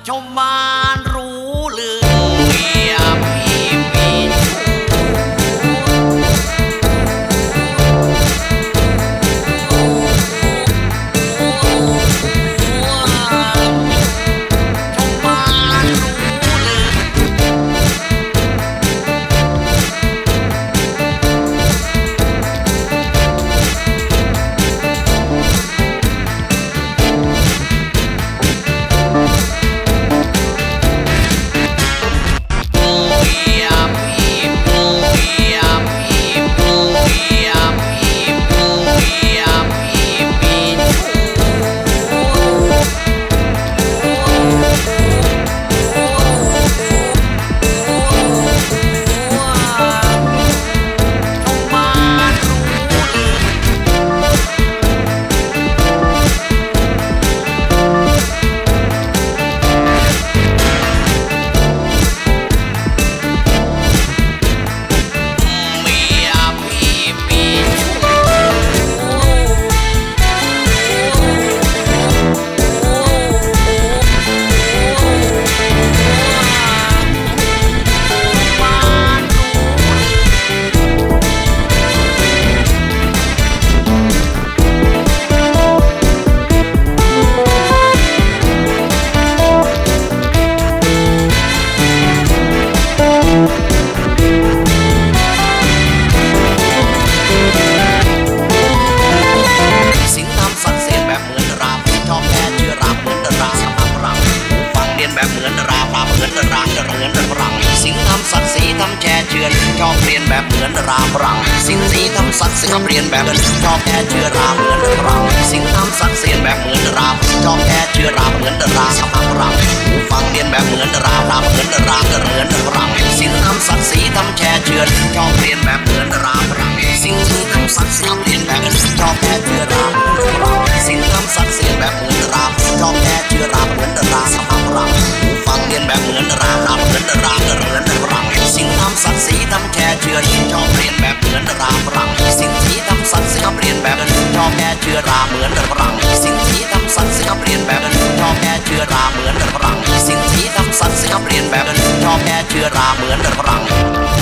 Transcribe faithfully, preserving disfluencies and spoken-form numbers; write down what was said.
ชาวบ้านรู้ลือเมียพี่มีแบบเหมือนดาราภาพเหมือนดาราเหมือนดาราสิงทำสัตว์สีทำแช่เชือนชอบเปลี่ยนแบบเหมือนดาราฝรั่งสิงสีทำสัตว์สีเปลี่ยนแบบชอบแช่เชื้อราเหมือนดาราสิงทำสัตว์เสียนแบบเหมือนดาราชอบแช่เชื้อราเหมือนดาราสภาพฝรั่งหูฟังเรียนแบบเหมือนดาราภาพเหมือนดาราเหมือนดาราสิงทำสัตว์สีทำแช่เชือนชอบเปลี่ยนแบบเหมือนดาราฝรั่งสิงสีทำสัตว์สีเปลี่ยนแบบชอบแช่เชื้อราสิงทำสัตว์เสียนแบบเหมือนดาราชอบแช่เชื้อราเหมือนดาราสภาพฝรั่งฟังเรียนแบบเหมือนดาราทำเหมือนดาราเหมือนดาราสิ่งทำสัตว์สีทำแช่เชือนชอบเรียนแบบเหมือนดาราฝรั่งสิ่งสีทำสัตว์สีเปลี่ยนแบบชอบแช่เชื้อราเหมือนดาราฝรั่งสิ่งสีทำสัตว์สีเปลี่ยนแบบชอบแช่เชื้อราเหมือนดาราฝรั่งสิ่งสีทำสัตว์สีเปลี่ยนแบบชอบแช่เชื้อราเหมือนดาราฝรั่ง